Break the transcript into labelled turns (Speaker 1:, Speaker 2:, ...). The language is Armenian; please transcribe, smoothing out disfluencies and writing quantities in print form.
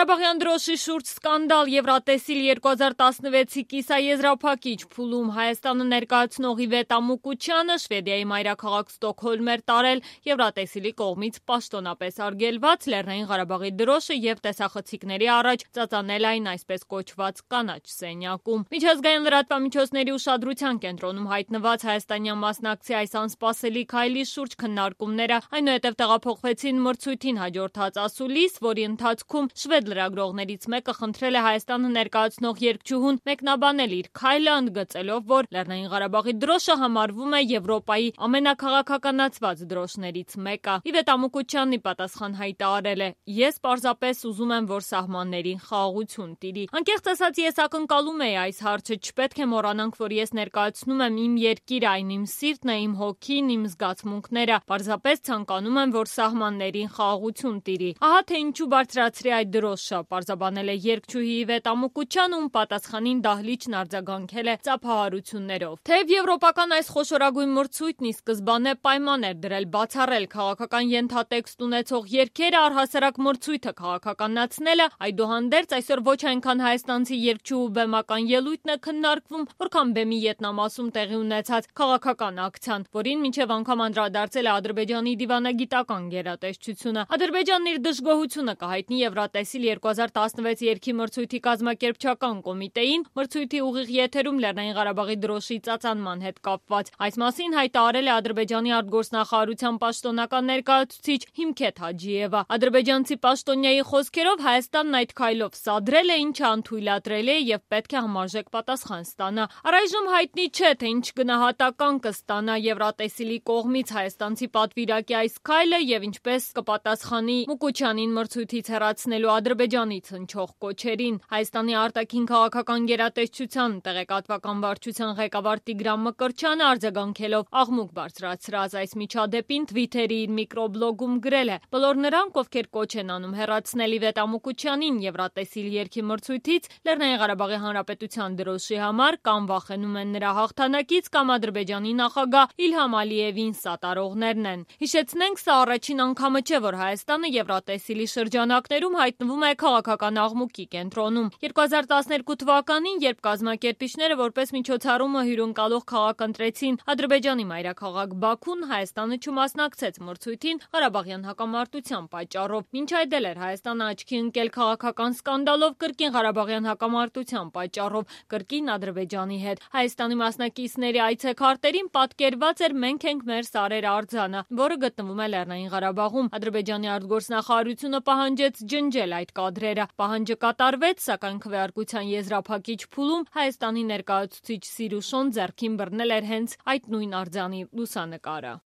Speaker 1: Ղարաբաղյան դրոշի շուրջ սկանդալ Եվրատեսիլ 2016-ի կիսաեզրափակիչ փուլում Հայաստանը ներկայացնող Իվետ Ամուկուչյանը Շվեդիայի մայրաքաղաք Ստոկհոլմ էր տարել Եվրատեսիլի կողմից պաշտոնապես արգելված Լեռնային Ղարաբաղի դրոշը և տեսախցիկների առաջ ծածանել այն այսպես կոչված կանաչ սենյակում։ Միջազգային լրատվամիջոցների ուշադրության կենտրոնում հայտնված հայաստանյան մասնակցի այս անսպասելի քայլի շուրջ քննարկումները այնուհետև տեղափոխվեցին մրցույթին հաջորդած ասուլիս, որի ընթացքում շվեդ լրագրողներից մեկը խնդրել է Հայաստանը ներկայացնող երգչուհուն մեկնաբանել իր քայլը, ընդգծելով, որ Լեռնային Ղարաբաղի դրոշը համարվում է Եվրոպայի ամենաքաղաքականացված դրոշներից մեկը։ Իվետ Ամուկուչյանն ի պատասխան հայտարարել է. «Ես պարզապես ուզում եմ, որ սահմաններին խաղաղություն տիրի»։ Անկեղծ ասած, ես ակնկալում էի այս հարցը, չպետք է մոռանանք, որ ես ներկայացնում եմ իմ երկիրը, այն իմ սիրտն է, իմ հոգին, իմ զգացմունքները։ Պարզապես ցանկանում եմ, որ սահմաններին խաղաղություն տիրի։ Ահա թե ինչու բարձրացրի այդ դրոշը, պարզաբանել է երգչուհի Իվետ Ամուկուչյանը, ում պատասխանին դահլիճն արձագանքել է ծափահարություններով։ Թեև եվրոպական այս խոշորագույն մրցույթն ի սկզբանե պայման էր դրել բացառել քաղաքական ենթատեքստ ունեցող երգերը, առհասարակ մրցույթը քաղաքականացնելը, այդուհանդերձ այսօր ոչ այնքան հայաստանցի երգչուհու բեմական ելույթն է քննարկվում, որքան բեմի ետնամասում տեղի ունեցած քաղաքական ակցիան, որին մինչև անգամ անդրադարձել է Ադրբեջանի դիվանագիտական գերատեսչությունը։ Ադրբեջանն իր դժգոհությունը կհայտնի Եվրատեսիլ 2016 երգի մրցույթի կազմակերպչական կոմիտեին, մրցույթի ուղիղ եթերում Լեռնային Ղարաբաղի դրոշի ծածանման հետ կապված։ Այս մասին հայտարարել է Ադրբեջանի արտգործնախարարության պաշտոնական ներկայացուցիչ Հիմքեթ Հաջիևը։ Ադրբեջանցի պաշտոնյայի խոսքերով Հայաստանն այդ քայլով սադրել է, ինչը անթույլատրելի է եւ պետք է համարժեք պատասխան ստանա։ Առայժմ հայտնի չէ, թե ինչ գնահատական կստանա Եվրատեսիլի կողմից հայաստանցի պատվիրակի այս քայլը եւ ինչպես կպատասխանի Մուկուչյանին մրցույթից հեռացնելու Ադրբեջանից հնչող կոչերին։ Հայաստանի արտաքին քաղաքական գերատեսչության տեղեկատվական վարչության ղեկավար Տիգրան Մկրտչյանը արձագանքելով աղմուկ բարձրացրած այս միջադեպին Twitter-ի իր միկրոբլոգում գրել է. «Բոլոր նրանք, ովքեր կոչ են անում հեռացնել Իվետ Ամուկուչյանին Եվրատեսիլ երգի մրցույթից Լեռնային Ղարաբաղի Հանրապետության դրոշի համար, կամ վախենում են նրա հաղթանակից, կամ Ադրբեջանի նախագահ Իլհամ Ալիևին սատարողներն են։ Հիշեցնենք, սա առաջին անգամը չէ, որ Հայաստանը Եվրատեսիլի շրջանակներում հայտնվում է քաղաքական աղմուկի կենտրոնում։ 2012 թվականին, երբ կազմակերպիչները որպես միջոցառումը հյուրընկալող քաղաք ընտրեցին Ադրբեջանի մայրաքաղաք Բաքուն, Հայաստանը չմասնակցեց մրցույթին Ղարաբաղյան հակամարտության պատճառով։ Մինչ այդ էլ էր Հայաստանը աչքի ընկել քաղաքական սկանդալով կրկին Ղարաբաղյան հակամարտության պատճառով, կրկին Ադրբեջանի հետ։ Հայաստանի մասնակիցների այցեքարտերին պատկերված էր «Մենք ենք մեր սարեր» արձանը, որը գտնվում է Լեռնային Ղարաբաղում։ Ադրբեջանի արտգործնախարարությունը պահանջեց ջնջել այդ կադրերը։ Պահանջը կատարվեց, սակայն քվեարկության եզրափակիչ փուլում Հայաստանի ներկայացուցիչ Սիրուշոն ձեռքին բռնել էր հենց այդ նույն արձանի լուսանկարը։